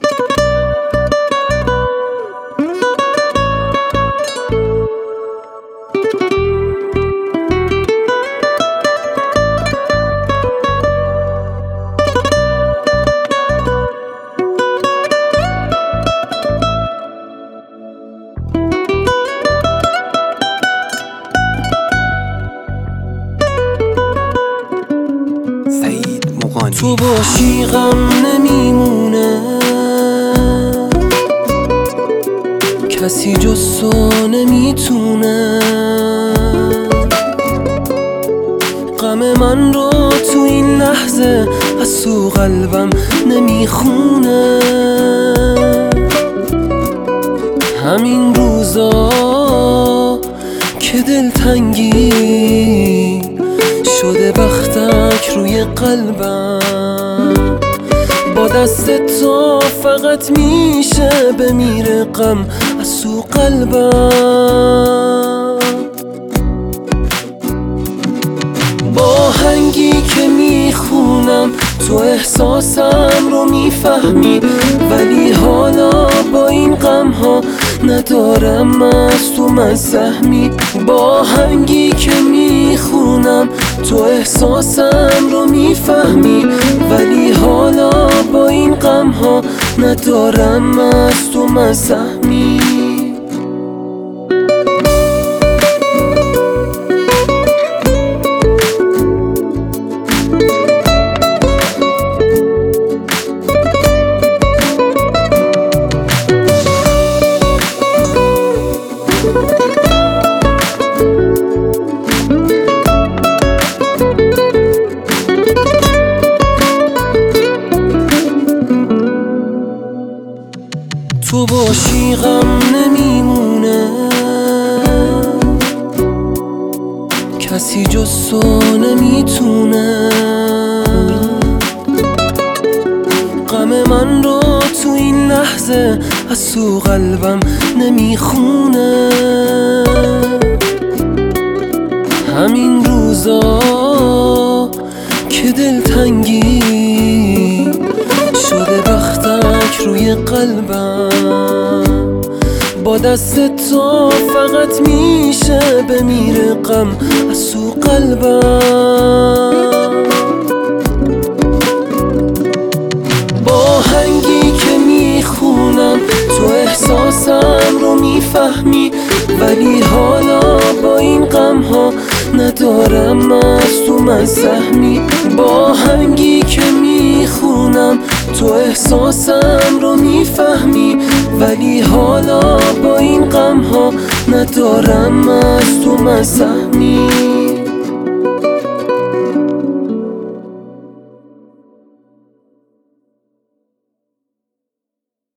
تو باشی غم نمیمونه، کسی جز تو نمیتونه غم من رو تو این لحظه از تو قلبم نمیخونه. همین روزا که دلتنگی شده بختک روی قلبم، با دست تو فقط میشه بمیره غم از تو قلبم. با آهنگی که میخونم تو احساسم رو میفهمی، ولی حالا با این غم ها ندارم از تو من سهمی. با آهنگی که میخونم تو احساسم رو میفهمی، ولی حالا با این غم ها ندارم از تو من سهمی. تو باشی غم نمیمونه، کسی جز تو نمیتونه غم من رو تو این لحظه از تو قلبم نمیخونه. همین روزا که دلتنگی شده بختک روی قلبم، با دست تو فقط میشه بمیره غم از تو قلبم. با آهنگی که میخونم تو احساسم رو میفهمی، ولی حالا با این غم ها ندارم از تو من سهمی. با آهنگی که میخونم تو احساسم رو میفهمی، ولی حالا با این غم ها ندارم از تو من سهمی.